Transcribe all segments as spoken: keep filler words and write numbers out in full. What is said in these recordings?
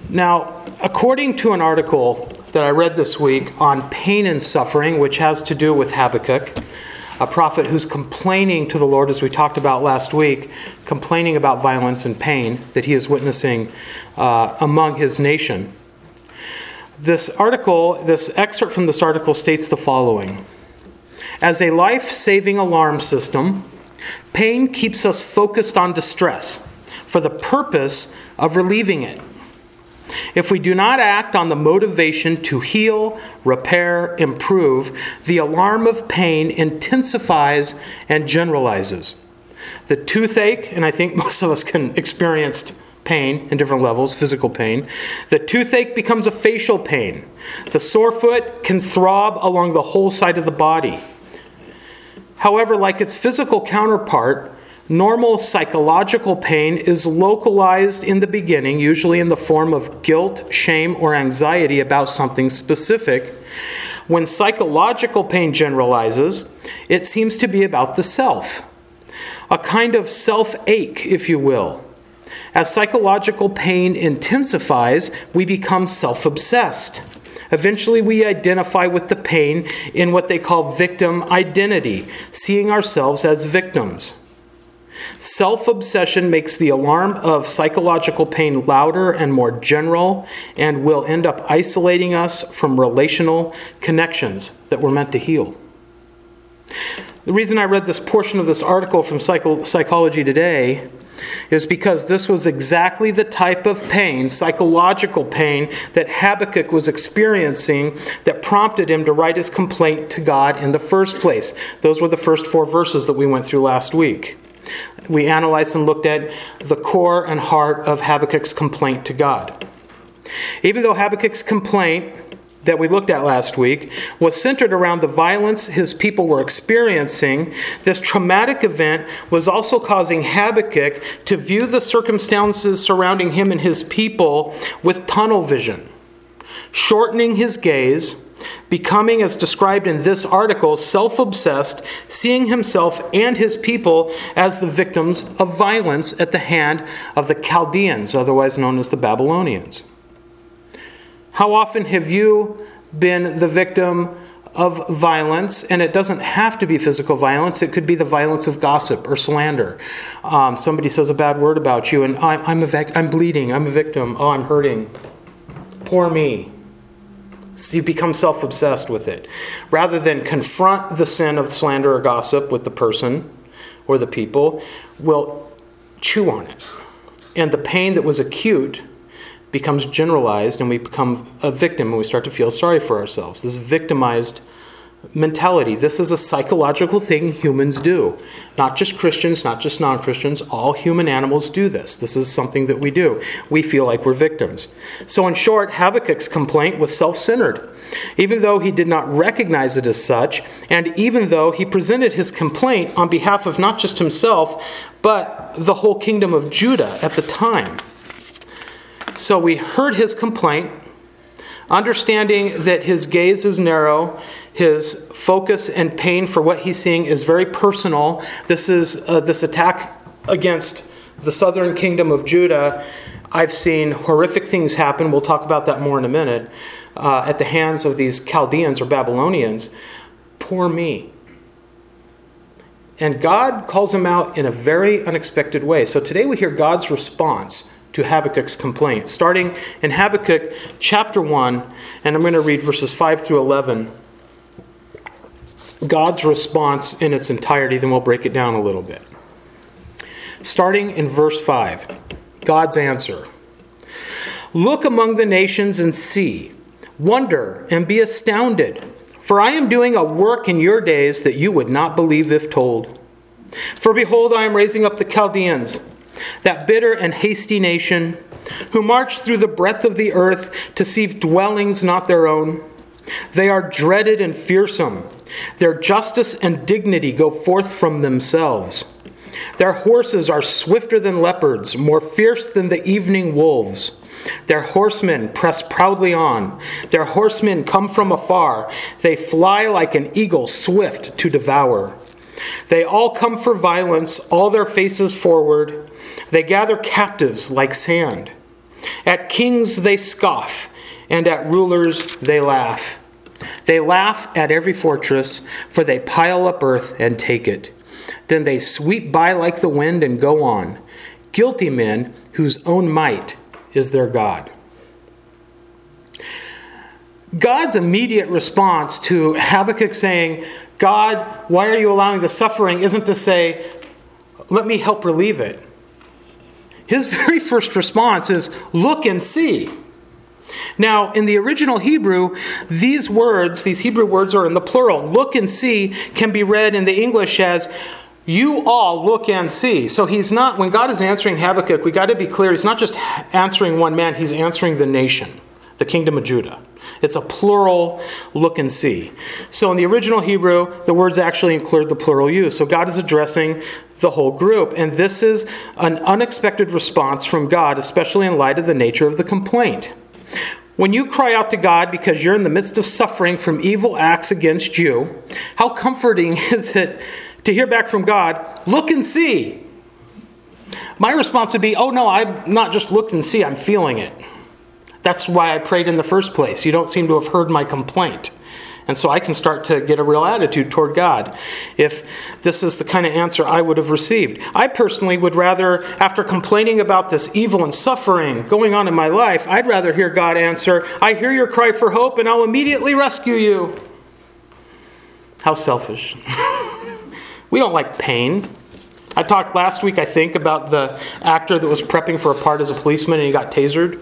Now, according to an article that I read this week on pain and suffering, which has to do with Habakkuk, a prophet who's complaining to the Lord, as we talked about last week, complaining about violence and pain that he is witnessing uh, among his nation. This article, this excerpt from this article states the following. As a life-saving alarm system, pain keeps us focused on distress for the purpose of relieving it. If we do not act on the motivation to heal, repair, improve, the alarm of pain intensifies and generalizes. The toothache, and I think most of us can experience pain in different levels, physical pain. The toothache becomes a facial pain. The sore foot can throb along the whole side of the body. However, like its physical counterpart, normal psychological pain is localized in the beginning, usually in the form of guilt, shame, or anxiety about something specific. When psychological pain generalizes, it seems to be about the self, a kind of self-ache, if you will. As psychological pain intensifies, we become self-obsessed. Eventually, we identify with the pain in what they call victim identity, seeing ourselves as victims. Self-obsession makes the alarm of psychological pain louder and more general and will end up isolating us from relational connections that we're meant to heal. The reason I read this portion of this article from Psycho- Psychology Today is because this was exactly the type of pain, psychological pain, that Habakkuk was experiencing that prompted him to write his complaint to God in the first place. Those were the first four verses that we went through last week. We analyzed and looked at the core and heart of Habakkuk's complaint to God. Even though Habakkuk's complaint that we looked at last week was centered around the violence his people were experiencing, this traumatic event was also causing Habakkuk to view the circumstances surrounding him and his people with tunnel vision, shortening his gaze, becoming, as described in this article, self-obsessed, seeing himself and his people as the victims of violence at the hand of the Chaldeans, otherwise known as the Babylonians. How often have you been the victim of violence? And it doesn't have to be physical violence. It could be the violence of gossip or slander. Um, somebody says a bad word about you, and I'm, I'm, a vic- I'm bleeding. I'm a victim. Oh, I'm hurting. Poor me. So you become self-obsessed with it. Rather than confront the sin of slander or gossip with the person or the people, we'll chew on it. And the pain that was acute becomes generalized, and we become a victim, and we start to feel sorry for ourselves. This victimized mentality. This is a psychological thing humans do. Not just Christians, not just non-Christians. All human animals do this. This is something that we do. We feel like we're victims. So in short, Habakkuk's complaint was self-centered. Even though he did not recognize it as such, and even though he presented his complaint on behalf of not just himself, but the whole kingdom of Judah at the time. So we heard his complaint, understanding that his gaze is narrow, his focus and pain for what he's seeing is very personal. This is uh, this attack against the southern kingdom of Judah. I've seen horrific things happen. We'll talk about that more in a minute. Uh, at the hands of these Chaldeans or Babylonians. Poor me. And God calls him out in a very unexpected way. So today we hear God's response to Habakkuk's complaint, starting in Habakkuk chapter one, and I'm going to read verses five through eleven. God's response in its entirety, then we'll break it down a little bit. Starting in verse five, God's answer. Look among the nations and see, wonder and be astounded, for I am doing a work in your days that you would not believe if told. For behold, I am raising up the Chaldeans, that bitter and hasty nation, who march through the breadth of the earth to seek dwellings not their own. They are dreaded and fearsome. Their justice and dignity go forth from themselves. Their horses are swifter than leopards, more fierce than the evening wolves. Their horsemen press proudly on. Their horsemen come from afar. They fly like an eagle swift to devour. They all come for violence, all their faces forward. They gather captives like sand. At kings they scoff, and at rulers they laugh. They laugh at every fortress, for they pile up earth and take it. Then they sweep by like the wind and go on. Guilty men whose own might is their God. God's immediate response to Habakkuk saying, God, why are you allowing the suffering, isn't to say, let me help relieve it. His very first response is, look and see. Now, in the original Hebrew, these words, these Hebrew words are in the plural. Look and see can be read in the English as, you all look and see. So he's not, when God is answering Habakkuk, we got to be clear, he's not just answering one man, he's answering the nation, the kingdom of Judah. It's a plural look and see. So in the original Hebrew, the words actually include the plural use. So God is addressing the whole group. And this is an unexpected response from God, especially in light of the nature of the complaint. When you cry out to God because you're in the midst of suffering from evil acts against you, how comforting is it to hear back from God, look and see? My response would be, oh no, I'm not just looked and see, I'm feeling it. That's why I prayed in the first place. You don't seem to have heard my complaint. And so I can start to get a real attitude toward God if this is the kind of answer I would have received. I personally would rather, after complaining about this evil and suffering going on in my life, I'd rather hear God answer, I hear your cry for hope and I'll immediately rescue you. How selfish. We don't like pain. I talked last week, I think, about the actor that was prepping for a part as a policeman and he got tasered.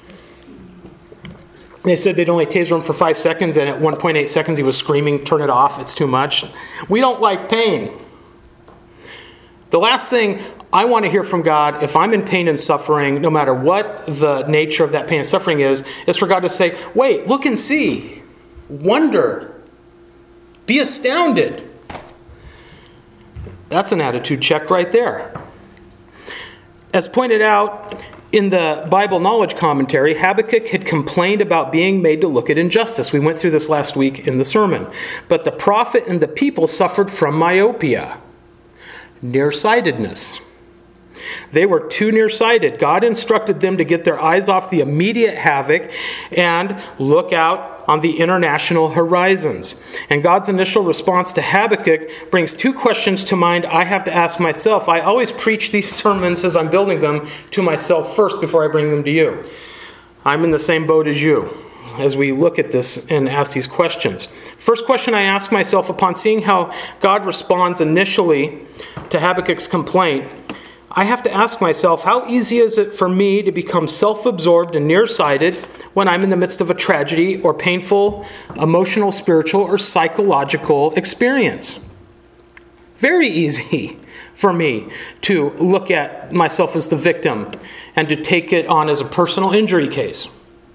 They said they'd only taser him for five seconds, and at one point eight seconds he was screaming, turn it off, it's too much. We don't like pain. The last thing I want to hear from God, if I'm in pain and suffering, no matter what the nature of that pain and suffering is, is for God to say, wait, look and see. Wonder. Be astounded. That's an attitude check right there. As pointed out in the Bible Knowledge Commentary, Habakkuk had complained about being made to look at injustice. We went through this last week in the sermon. But the prophet and the people suffered from myopia, nearsightedness. They were too nearsighted. God instructed them to get their eyes off the immediate havoc and look out on the international horizons. And God's initial response to Habakkuk brings two questions to mind I have to ask myself. I always preach these sermons as I'm building them to myself first before I bring them to you. I'm in the same boat as you as we look at this and ask these questions. First question I ask myself upon seeing how God responds initially to Habakkuk's complaint, I have to ask myself, how easy is it for me to become self-absorbed and nearsighted when I'm in the midst of a tragedy or painful, emotional, spiritual, or psychological experience? Very easy for me to look at myself as the victim and to take it on as a personal injury case.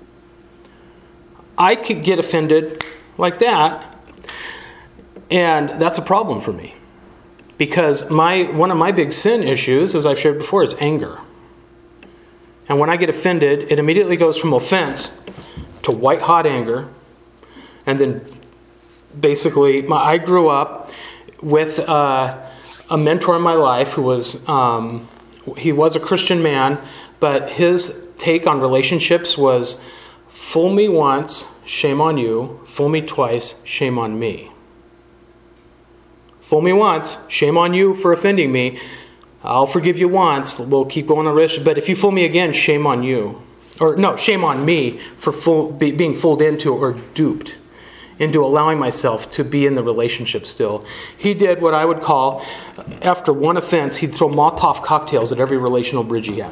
I could get offended like that, and that's a problem for me. Because my one of my big sin issues, as I've shared before, is anger. And when I get offended, it immediately goes from offense to white-hot anger. And then basically, my, I grew up with uh, a mentor in my life who was, um, he was a Christian man, but his take on relationships was, fool me once, shame on you. Fool me twice, shame on me. Fool me once, shame on you for offending me. I'll forgive you once, we'll keep going on the risk. But if you fool me again, shame on you. Or no, shame on me for fool, be, being fooled into or duped into allowing myself to be in the relationship still. He did what I would call, after one offense, he'd throw Molotov cocktails at every relational bridge he had.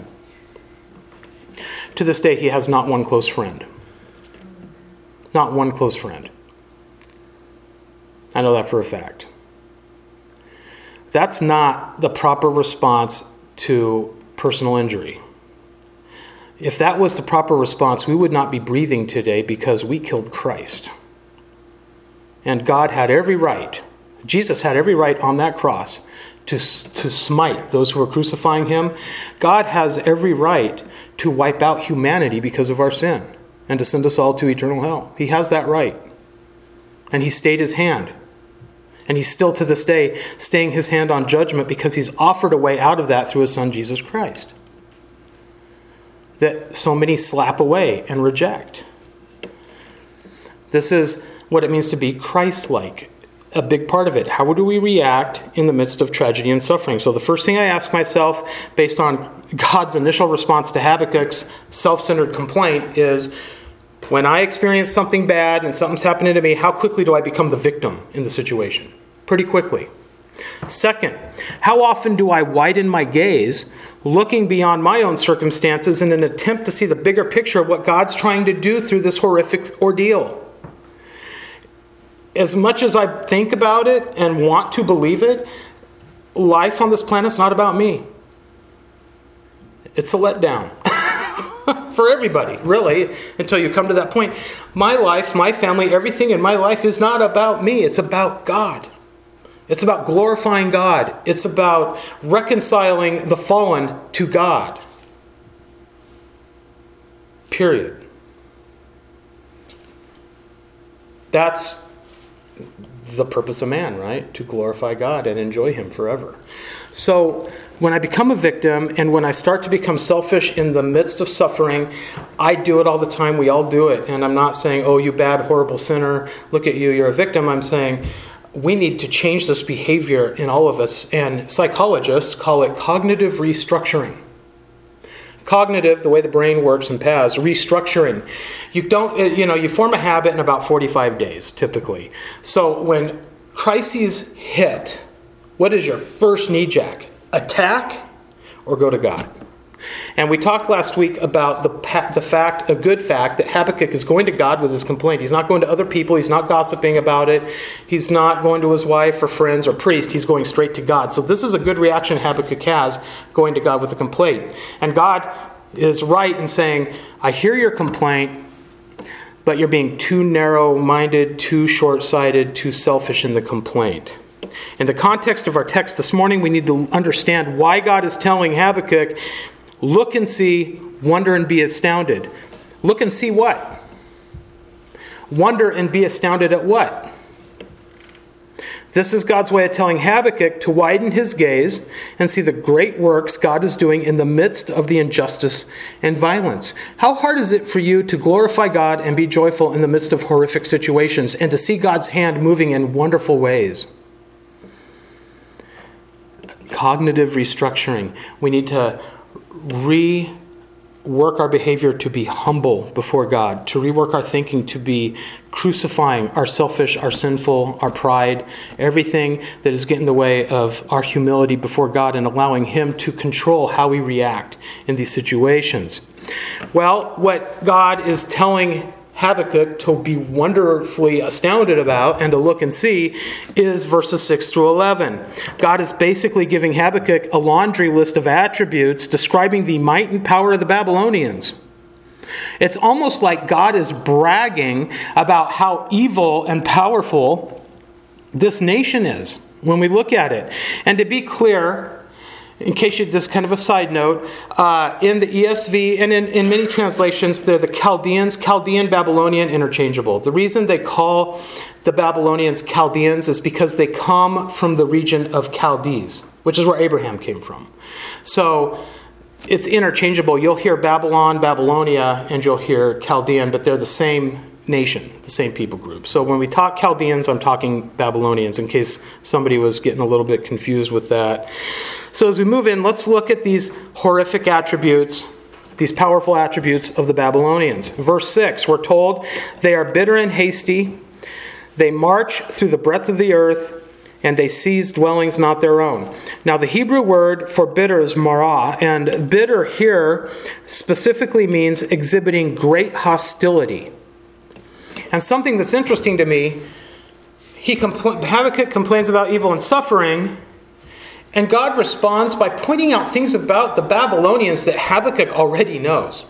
To this day, he has not one close friend. Not one close friend. I know that for a fact. That's not the proper response to personal injury. If that was the proper response, we would not be breathing today because we killed Christ. And God had every right, Jesus had every right on that cross to, to smite those who were crucifying him. God has every right to wipe out humanity because of our sin and to send us all to eternal hell. He has that right. And he stayed his hand. And he's still to this day staying his hand on judgment because he's offered a way out of that through his son, Jesus Christ. that so many slap away and reject. This is what it means to be Christ-like. A big part of it. How do we react in the midst of tragedy and suffering? So the first thing I ask myself, based on God's initial response to Habakkuk's self-centered complaint, is when I experience something bad and something's happening to me, how quickly do I become the victim in the situation? Pretty quickly. Second, how often do I widen my gaze, looking beyond my own circumstances in an attempt to see the bigger picture of what God's trying to do through this horrific ordeal? As much as I think about it and want to believe it, life on this planet's not about me. It's a letdown. For everybody, really, until you come to that point. My life, my family, everything in my life is not about me. It's about God. It's about glorifying God. It's about reconciling the fallen to God. Period. That's the purpose of man, right? To glorify God and enjoy Him forever. So when I become a victim and when I start to become selfish in the midst of suffering, I do it all the time. We all do it. And I'm not saying, oh, you bad, horrible sinner, look at you, you're a victim. I'm saying we need to change this behavior in all of us. And psychologists call it cognitive restructuring. Cognitive, the way the brain works in paths, restructuring. You don't, you know, you form a habit in about forty-five days, typically. So when crises hit, what is your first knee jack? Attack or go to God? And we talked last week about the the fact, a good fact, that Habakkuk is going to God with his complaint. He's not going to other people. He's not gossiping about it. He's not going to his wife or friends or priest. He's going straight to God. So this is a good reaction Habakkuk has, going to God with a complaint. And God is right in saying, I hear your complaint, but you're being too narrow-minded, too short-sighted, too selfish in the complaint. In the context of our text this morning, we need to understand why God is telling Habakkuk, look and see, wonder and be astounded. Look and see what? Wonder and be astounded at what? This is God's way of telling Habakkuk to widen his gaze and see the great works God is doing in the midst of the injustice and violence. How hard is it for you to glorify God and be joyful in the midst of horrific situations and to see God's hand moving in wonderful ways? Cognitive restructuring. We need to rework our behavior to be humble before God, to rework our thinking to be crucifying our selfish, our sinful, our pride, everything that is getting in the way of our humility before God and allowing Him to control how we react in these situations. Well, what God is telling Habakkuk to be wonderfully astounded about and to look and see is verses six through eleven. God is basically giving Habakkuk a laundry list of attributes describing the might and power of the Babylonians. It's almost like God is bragging about how evil and powerful this nation is when we look at it. And to be clear, in case you, this kind of a side note, uh, in the E S V and in, in many translations, they're the Chaldeans, Chaldean, Babylonian, interchangeable. The reason they call the Babylonians Chaldeans is because they come from the region of Chaldees, which is where Abraham came from. So it's interchangeable. You'll hear Babylon, Babylonia, and you'll hear Chaldean, but they're the same nation, the same people group. So when we talk Chaldeans, I'm talking Babylonians, in case somebody was getting a little bit confused with that. So as we move in, let's look at these horrific attributes, these powerful attributes of the Babylonians. Verse six, we're told, they are bitter and hasty. They march through the breadth of the earth, and they seize dwellings not their own. Now the Hebrew word for bitter is marah, and bitter here specifically means exhibiting great hostility. And something that's interesting to me, he compl- Habakkuk complains about evil and suffering, and God responds by pointing out things about the Babylonians that Habakkuk already knows.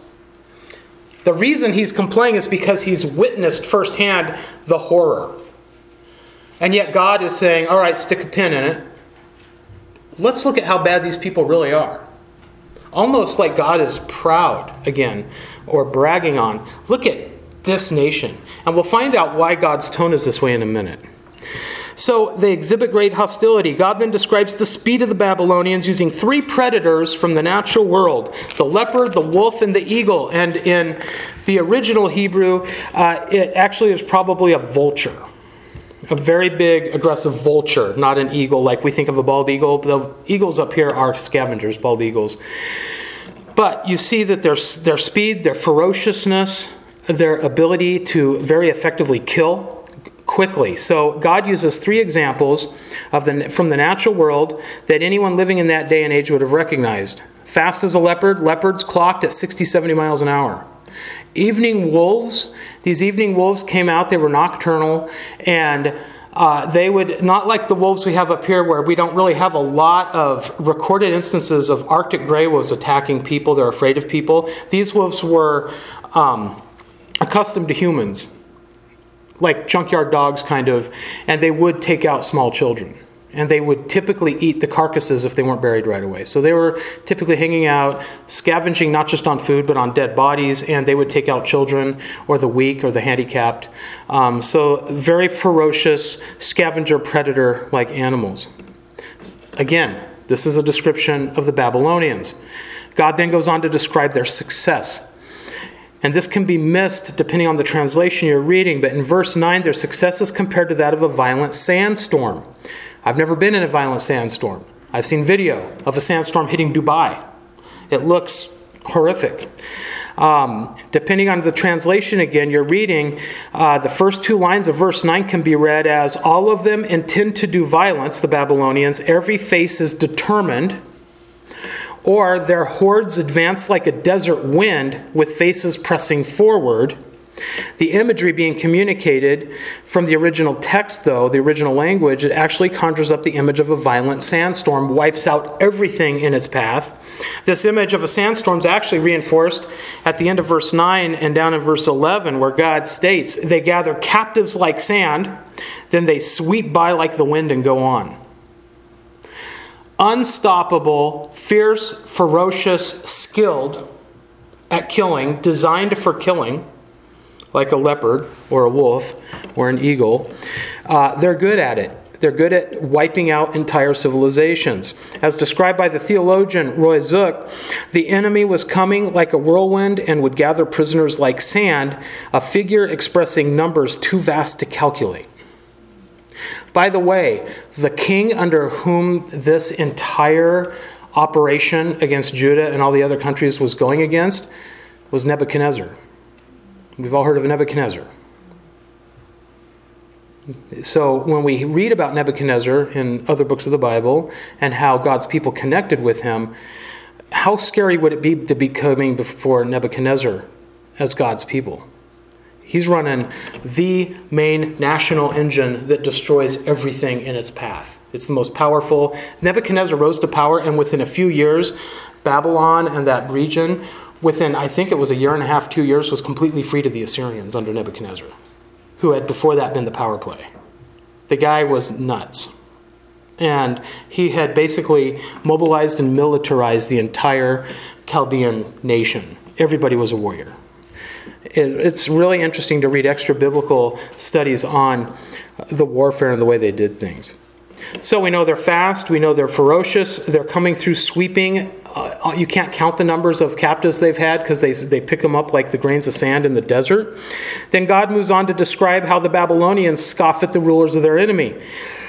The reason he's complaining is because he's witnessed firsthand the horror. And yet God is saying, all right, stick a pin in it. Let's look at how bad these people really are. Almost like God is proud again, or bragging on, look at this nation. And we'll find out why God's tone is this way in a minute. So they exhibit great hostility. God then describes the speed of the Babylonians using three predators from the natural world: the leopard, the wolf, and the eagle. And in the original Hebrew, uh, it actually is probably a vulture. A very big, aggressive vulture, not an eagle like we think of a bald eagle. The eagles up here are scavengers, bald eagles. But you see that their, their speed, their ferociousness, their ability to very effectively kill quickly. So God uses three examples of the, from the natural world that anyone living in that day and age would have recognized. Fast as a leopard, leopards clocked at sixty, seventy miles an hour. Evening wolves, these evening wolves came out, they were nocturnal, and uh, they would, not like the wolves we have up here where we don't really have a lot of recorded instances of Arctic gray wolves attacking people, they're afraid of people. These wolves were um, accustomed to humans, like junkyard dogs kind of, and they would take out small children. And they would typically eat the carcasses if they weren't buried right away. So they were typically hanging out, scavenging not just on food, but on dead bodies, and they would take out children or the weak or the handicapped. Um, so very ferocious scavenger predator-like animals. Again, this is a description of the Babylonians. God then goes on to describe their success. And this can be missed depending on the translation you're reading, but in verse nine, their success is compared to that of a violent sandstorm. I've never been in a violent sandstorm. I've seen video of a sandstorm hitting Dubai. It looks horrific. Um, depending on the translation again, you're reading, uh, the first two lines of verse nine can be read as, all of them intend to do violence, the Babylonians. Every face is determined. Or their hordes advance like a desert wind with faces pressing forward. The imagery being communicated from the original text, though, the original language, it actually conjures up the image of a violent sandstorm, wipes out everything in its path. This image of a sandstorm is actually reinforced at the end of verse nine and down in verse eleven, where God states, they gather captives like sand, then they sweep by like the wind and go on. Unstoppable, fierce, ferocious, skilled at killing, designed for killing, like a leopard or a wolf or an eagle. Uh, they're good at it. They're good at wiping out entire civilizations. As described by the theologian Roy Zook, the enemy was coming like a whirlwind and would gather prisoners like sand, a figure expressing numbers too vast to calculate. By the way, the king under whom this entire operation against Judah and all the other countries was going against was Nebuchadnezzar. We've all heard of Nebuchadnezzar. So when we read about Nebuchadnezzar in other books of the Bible and how God's people connected with him, how scary would it be to be coming before Nebuchadnezzar as God's people? He's running the main national engine that destroys everything in its path. It's the most powerful. Nebuchadnezzar rose to power, and within a few years, Babylon and that region, within, I think it was a year and a half, two years, was completely free to the Assyrians under Nebuchadnezzar, who had before that been the power play. The guy was nuts. And he had basically mobilized and militarized the entire Chaldean nation. Everybody was a warrior. It's really interesting to read extra biblical studies on the warfare and the way they did things. So we know they're fast, we know they're ferocious, they're coming through sweeping. Uh, you can't count the numbers of captives they've had because they, they pick them up like the grains of sand in the desert. Then God moves on to describe how the Babylonians scoff at the rulers of their enemy.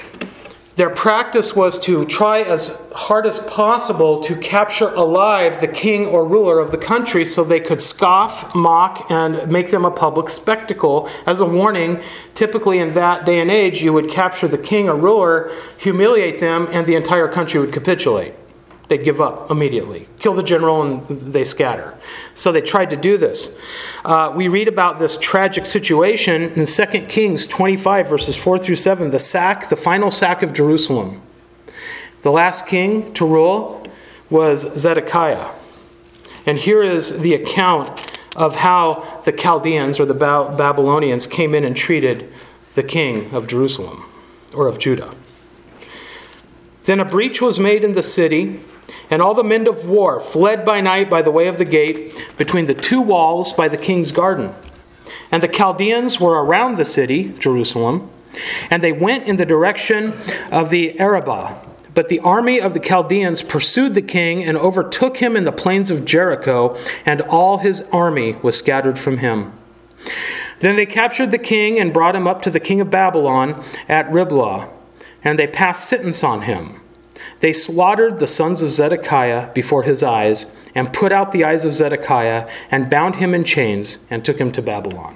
Their practice was to try as hard as possible to capture alive the king or ruler of the country so they could scoff, mock, and make them a public spectacle. As a warning, typically in that day and age, you would capture the king or ruler, humiliate them, and the entire country would capitulate. They'd give up immediately. Kill the general and they scatter. So they tried to do this. Uh, we read about this tragic situation in Second Kings twenty-five, verses four through seven, the sack, the final sack of Jerusalem. The last king to rule was Zedekiah. And here is the account of how the Chaldeans or the ba- Babylonians came in and treated the king of Jerusalem or of Judah. Then a breach was made in the city, and all the men of war fled by night by the way of the gate between the two walls by the king's garden. And the Chaldeans were around the city, Jerusalem, And they went in the direction of the Arabah. But the army of the Chaldeans pursued the king and overtook him in the plains of Jericho, and all his army was scattered from him. Then they captured the king and brought him up to the king of Babylon at Riblah, and they passed sentence on him. They slaughtered the sons of Zedekiah before his eyes, and put out the eyes of Zedekiah, and bound him in chains, and took him to Babylon.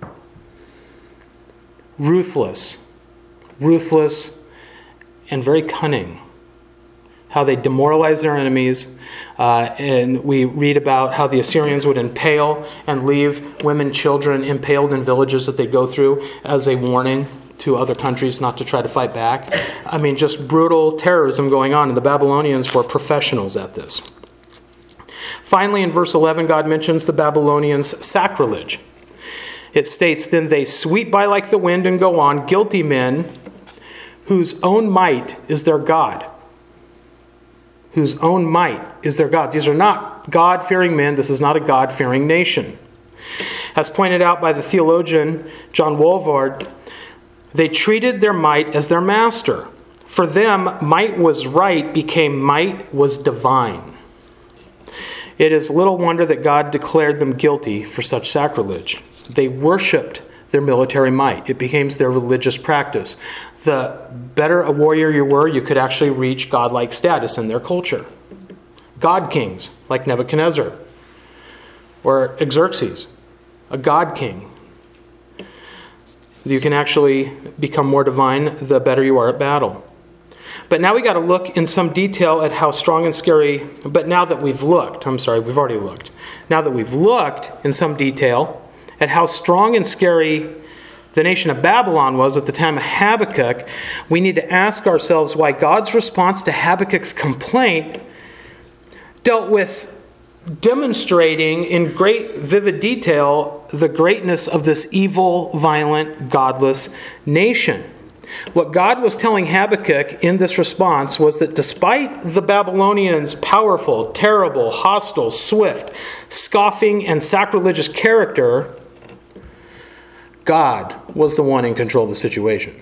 Ruthless, ruthless, and very cunning. How they demoralize their enemies. Uh, and we read about how the Assyrians would impale and leave women, children impaled in villages that they'd go through as a warning to other countries not to try to fight back. I mean, just brutal terrorism going on, and the Babylonians were professionals at this. Finally, in verse eleven, God mentions the Babylonians' sacrilege. It states, "Then they sweep by like the wind and go on, guilty men whose own might is their God." Whose own might is their God. These are not God-fearing men. This is not a God-fearing nation. As pointed out by the theologian John Walvoord, they treated their might as their master. For them, might was right became might was divine. It is little wonder that God declared them guilty for such sacrilege. They worshipped their military might. It became their religious practice. The better a warrior you were, you could actually reach godlike status in their culture. God kings, like Nebuchadnezzar or Xerxes, a god king. You can actually become more divine the better you are at battle. But now we got to look in some detail at how strong and scary, but now that we've looked, I'm sorry, we've already looked. Now that we've looked in some detail at how strong and scary the nation of Babylon was at the time of Habakkuk, we need to ask ourselves why God's response to Habakkuk's complaint dealt with demonstrating in great vivid detail the greatness of this evil, violent, godless nation. What God was telling Habakkuk in this response was that despite the Babylonians' powerful, terrible, hostile, swift, scoffing, and sacrilegious character, God was the one in control of the situation.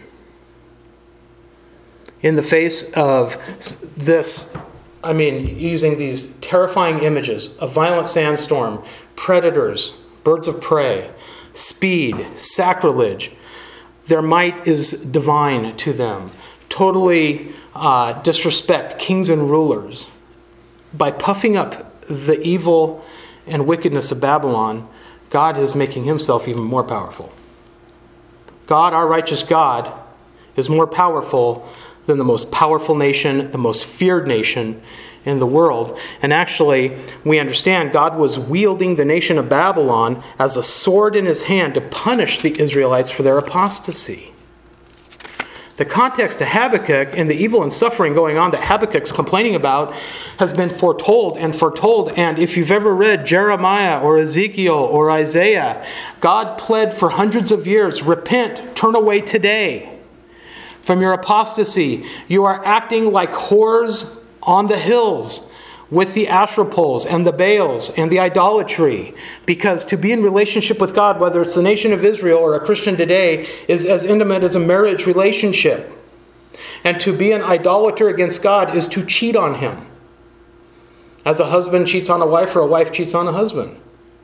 In the face of this, I mean, using these terrifying images, a violent sandstorm, predators, birds of prey, speed, sacrilege, their might is divine to them. Totally uh, disrespect kings and rulers. By puffing up the evil and wickedness of Babylon, God is making himself even more powerful. God, our righteous God, is more powerful than the most powerful nation, the most feared nation in the world. And actually, we understand God was wielding the nation of Babylon as a sword in his hand to punish the Israelites for their apostasy. The context to Habakkuk and the evil and suffering going on that Habakkuk's complaining about has been foretold and foretold. And if you've ever read Jeremiah or Ezekiel or Isaiah, God pled for hundreds of years, repent, turn away today from your apostasy. You are acting like whores on the hills with the Asherah poles and the Baals and the idolatry. Because to be in relationship with God, whether it's the nation of Israel or a Christian today, is as intimate as a marriage relationship. And to be an idolater against God is to cheat on him. As a husband cheats on a wife or a wife cheats on a husband.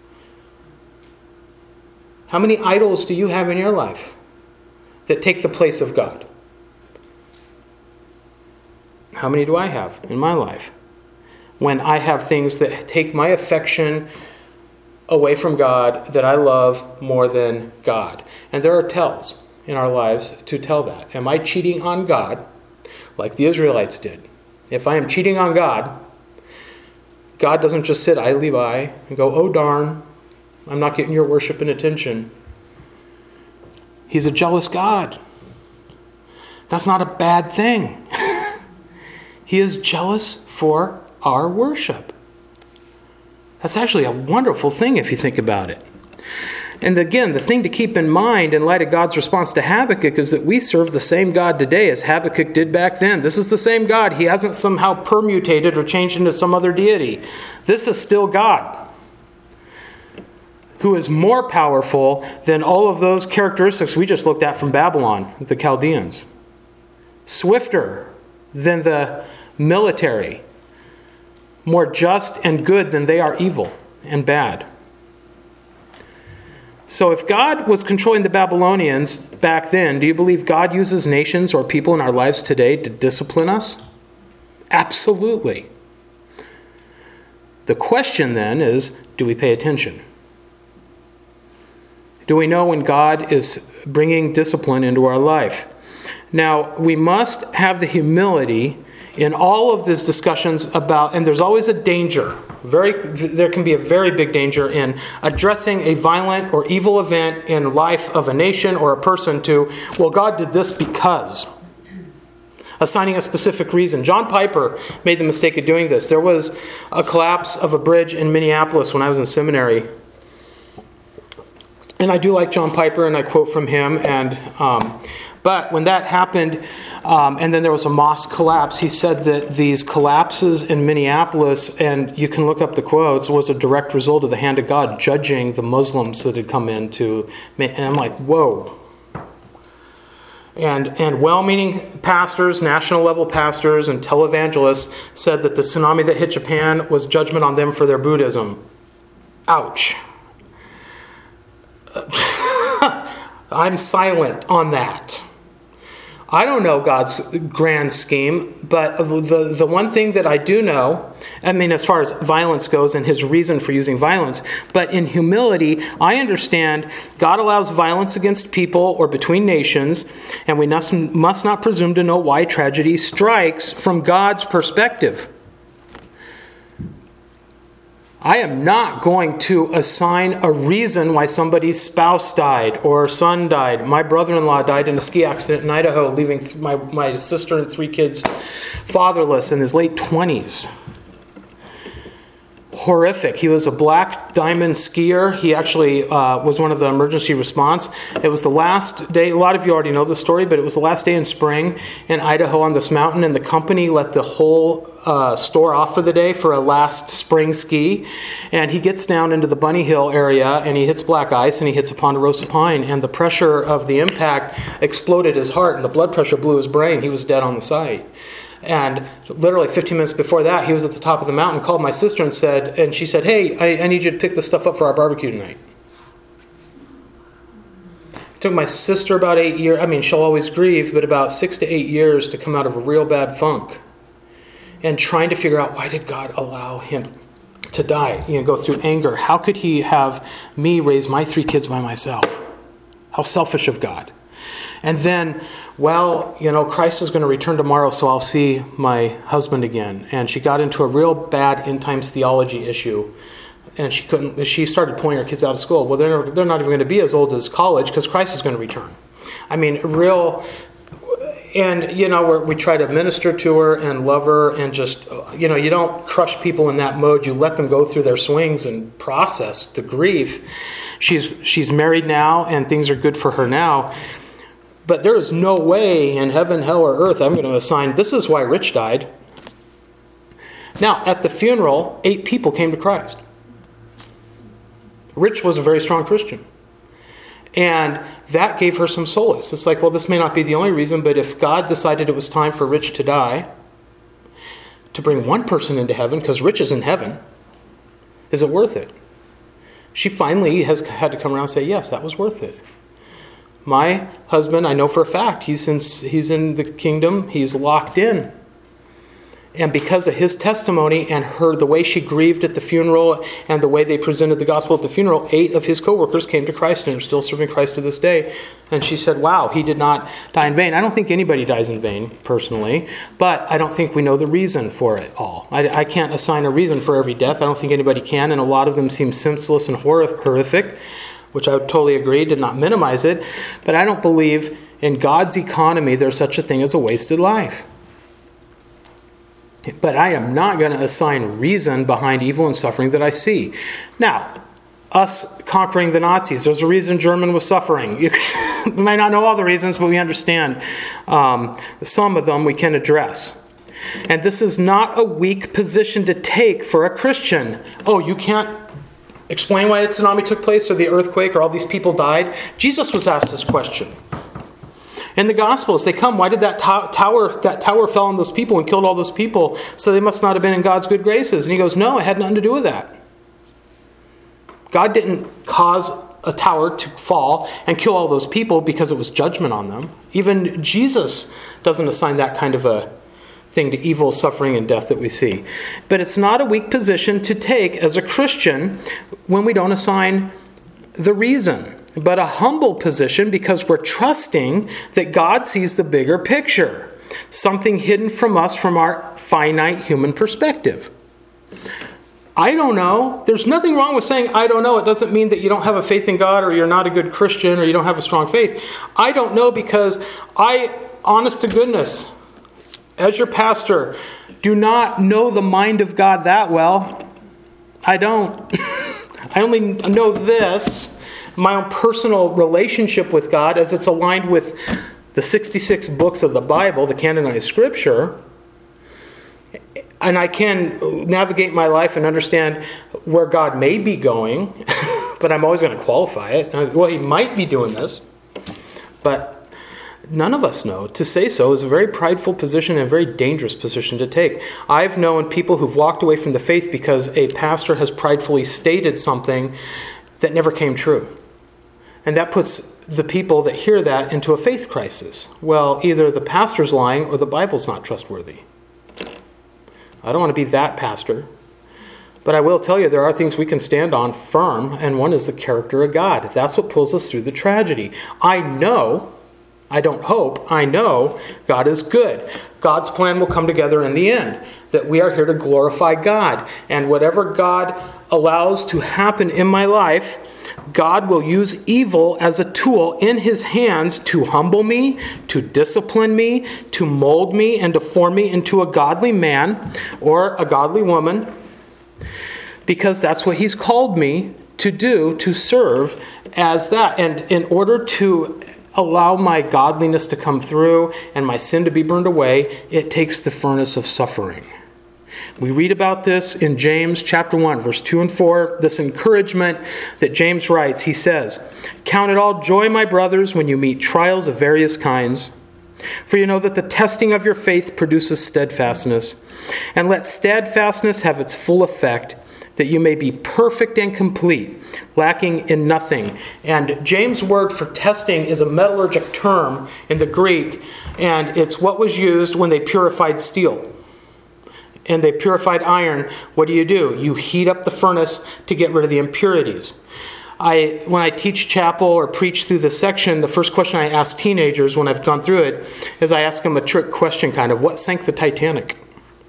How many idols do you have in your life that take the place of God? How many do I have in my life? When I have things that take my affection away from God that I love more than God. And there are tells in our lives to tell that. Am I cheating on God like the Israelites did? If I am cheating on God, God doesn't just sit idly by and go, oh darn, I'm not getting your worship and attention. He's a jealous God. That's not a bad thing. He is jealous for our worship. That's actually a wonderful thing if you think about it. And again, the thing to keep in mind in light of God's response to Habakkuk is that we serve the same God today as Habakkuk did back then. This is the same God. He hasn't somehow permutated or changed into some other deity. This is still God. who is more powerful than all of those characteristics we just looked at from Babylon, the Chaldeans. Swifter than the military, more just and good than they are evil and bad. So if God was controlling the Babylonians back then, do you believe God uses nations or people in our lives today to discipline us? Absolutely. The question then is, do we pay attention? Do we know when God is bringing discipline into our life? Now, we must have the humility in all of these discussions about, and there's always a danger, very, there can be a very big danger in addressing a violent or evil event in life of a nation or a person to, well, God did this because. Assigning a specific reason. John Piper made the mistake of doing this. There was a collapse of a bridge in Minneapolis when I was in seminary. And I do like John Piper, and I quote from him. And um, but when that happened, um, and then there was a mosque collapse, he said that these collapses in Minneapolis, and you can look up the quotes, was a direct result of the hand of God judging the Muslims that had come into. And I'm like, whoa. And and well-meaning pastors, national-level pastors, and televangelists said that the tsunami that hit Japan was judgment on them for their Buddhism. Ouch. I'm silent on that. I don't know God's grand scheme, but the, the one thing that I do know, I mean, as far as violence goes and his reason for using violence, but in humility, I understand God allows violence against people or between nations, and we must, must not presume to know why tragedy strikes from God's perspective. I am not going to assign a reason why somebody's spouse died or son died. My brother-in-law died in a ski accident in Idaho, leaving my, my sister and three kids fatherless in his late twenties. Horrific. He was a black diamond skier. He actually uh, was one of the emergency response. It was the last day, a lot of you already know the story, but it was the last day in spring in Idaho on this mountain, and the company let the whole uh, store off for the day for a last spring ski. And he gets down into the Bunny Hill area, and he hits black ice, and he hits a ponderosa pine, and the pressure of the impact exploded his heart, and the blood pressure blew his brain. He was dead on the site. And literally fifteen minutes before that, he was at the top of the mountain, called my sister and said, and she said, hey, I, I need you to pick this stuff up for our barbecue tonight. It took my sister about eight years, I mean, she'll always grieve, but about six to eight years to come out of a real bad funk. And trying to figure out, why did God allow him to die? You know, go through anger. How could he have me raise my three kids by myself? How selfish of God. And then, well, you know, Christ is going to return tomorrow, so I'll see my husband again. And she got into a real bad end times theology issue. And she couldn't, she started pulling her kids out of school. Well, they're, they're not even going to be as old as college because Christ is going to return. I mean, real, and, you know, we're, we try to minister to her and love her and just, you know, you don't crush people in that mode. You let them go through their swings and process the grief. She's she's married now and things are good for her now. But there is no way in heaven, hell, or earth I'm going to assign, this is why Rich died. Now, at the funeral, eight people came to Christ. Rich was a very strong Christian. And that gave her some solace. It's like, well, this may not be the only reason, but if God decided it was time for Rich to die, to bring one person into heaven, because Rich is in heaven, is it worth it? She finally has had to come around and say, yes, that was worth it. My husband, I know for a fact, he's in, he's in the kingdom. He's locked in. And because of his testimony and her, the way she grieved at the funeral and the way they presented the gospel at the funeral, eight of his co-workers came to Christ and are still serving Christ to this day. And she said, wow, he did not die in vain. I don't think anybody dies in vain, personally, but I don't think we know the reason for it all. I, I can't assign a reason for every death. I don't think anybody can, and a lot of them seem senseless and horrific, which I would totally agree, did not minimize it. But I don't believe in God's economy there's such a thing as a wasted life. But I am not going to assign reason behind evil and suffering that I see. Now, us conquering the Nazis, there's a reason German was suffering. You we might not know all the reasons, but we understand um, some of them we can address. And this is not a weak position to take for a Christian. Oh, you can't explain why the tsunami took place or the earthquake or all these people died. Jesus was asked this question. In the Gospels, they come, why did that to- tower that tower fell on those people and killed all those people? So they must not have been in God's good graces. And he goes, no, it had nothing to do with that. God didn't cause a tower to fall and kill all those people because it was judgment on them. Even Jesus doesn't assign that kind of a thing to evil, suffering, and death that we see. But it's not a weak position to take as a Christian when we don't assign the reason, but a humble position because we're trusting that God sees the bigger picture, something hidden from us from our finite human perspective. I don't know. There's nothing wrong with saying, I don't know. It doesn't mean that you don't have a faith in God or you're not a good Christian or you don't have a strong faith. I don't know because I, honest to goodness, as your pastor, do not know the mind of God that well. I don't. I only know this, my own personal relationship with God as it's aligned with the sixty-six books of the Bible, the canonized scripture. And I can navigate my life and understand where God may be going, but I'm always going to qualify it. Well, he might be doing this, but none of us know. To say so is a very prideful position and a very dangerous position to take. I've known people who've walked away from the faith because a pastor has pridefully stated something that never came true. And that puts the people that hear that into a faith crisis. Well, either the pastor's lying or the Bible's not trustworthy. I don't want to be that pastor. But I will tell you, there are things we can stand on firm, and one is the character of God. That's what pulls us through the tragedy. I know, I don't hope, I know God is good. God's plan will come together in the end, that we are here to glorify God. And whatever God allows to happen in my life, God will use evil as a tool in his hands to humble me, to discipline me, to mold me, and to form me into a godly man or a godly woman, because that's what he's called me to do, to serve as that. And in order to allow my godliness to come through and my sin to be burned away, it takes the furnace of suffering. We read about this in James chapter one, verse two and four, this encouragement that James writes. He says, "Count it all joy, my brothers, when you meet trials of various kinds. For you know that the testing of your faith produces steadfastness. And let steadfastness have its full effect, that you may be perfect and complete, lacking in nothing." And James' word for testing is a metallurgic term in the Greek, and it's what was used when they purified steel. And they purified iron. What do you do? You heat up the furnace to get rid of the impurities. I, when I teach chapel or preach through this section, the first question I ask teenagers when I've gone through it is I ask them a trick question kind of, what sank the Titanic?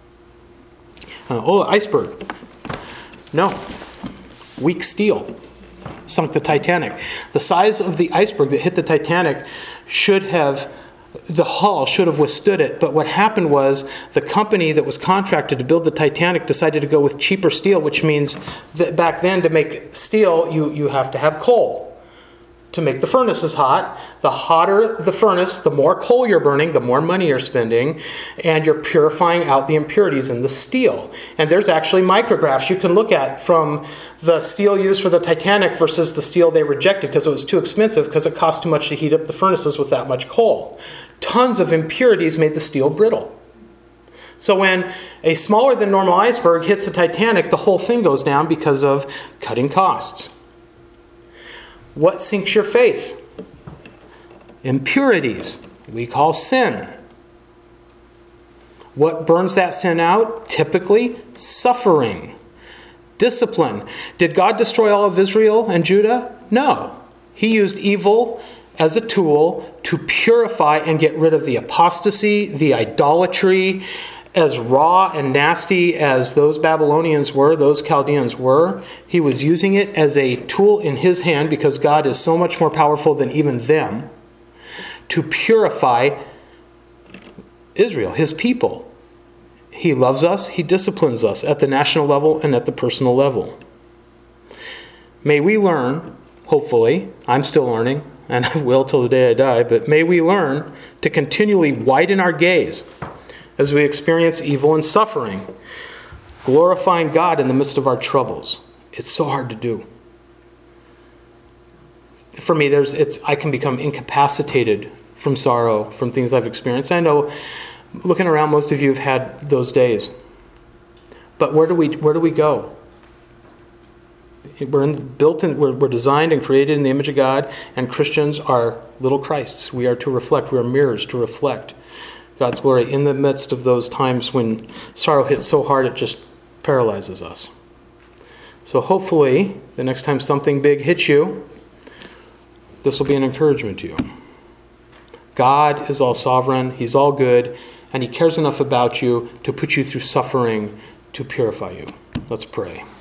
Uh, oh, iceberg. No. Weak steel sunk the Titanic. The size of the iceberg that hit the Titanic should have, the hull should have withstood it. But what happened was the company that was contracted to build the Titanic decided to go with cheaper steel, which means that back then to make steel, you, you have to have coal. To make the furnaces hot, the hotter the furnace, the more coal you're burning, the more money you're spending, and you're purifying out the impurities in the steel. And there's actually micrographs you can look at from the steel used for the Titanic versus the steel they rejected because it was too expensive because it cost too much to heat up the furnaces with that much coal. Tons of impurities made the steel brittle. So when a smaller than normal iceberg hits the Titanic, the whole thing goes down because of cutting costs. What sinks your faith? Impurities, we call sin. What burns that sin out? Typically, suffering. Discipline. Did God destroy all of Israel and Judah? No. He used evil as a tool to purify and get rid of the apostasy, the idolatry. As raw and nasty as those Babylonians were, those Chaldeans were, he was using it as a tool in his hand, because God is so much more powerful than even them, to purify Israel, his people. He loves us, he disciplines us at the national level and at the personal level. May we learn, hopefully, I'm still learning, and I will till the day I die, but may we learn to continually widen our gaze as we experience evil and suffering, glorifying God in the midst of our troubles. It's so hard to do. For me, there's it's I can become incapacitated from sorrow, from things I've experienced. I know, looking around, most of you have had those days. But where do we where do we go? We're in, built in, we're, we're designed and created in the image of God, and Christians are little Christs. We are to reflect. We are mirrors to reflect God's glory in the midst of those times when sorrow hits so hard it just paralyzes us. So hopefully, the next time something big hits you, this will be an encouragement to you. God is all sovereign. He's all good, and he cares enough about you to put you through suffering to purify you. Let's pray.